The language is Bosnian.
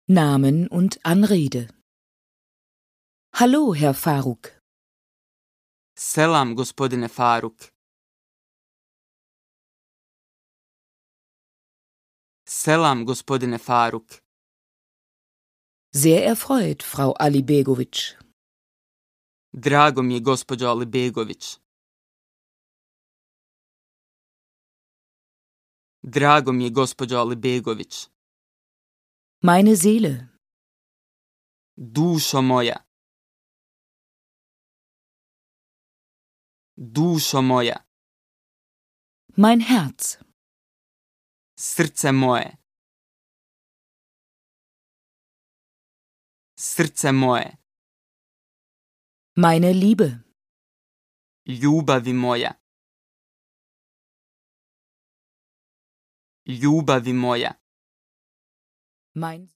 Namen und Anrede. Hallo, Herr Faruk. Selam, gospodine Faruk. Selam, gospodine Faruk. Sehr erfreut, Frau Alibegović. Drago mi je, gospođo Alibegović. Drago mi je, gospođo Alibegović. Meine Seele. Dušo moja. Dušo moja. Mein Herz. Srce moje. Srce moje. Meine Liebe. Ljubavi moja. Ljubavi moja. Mein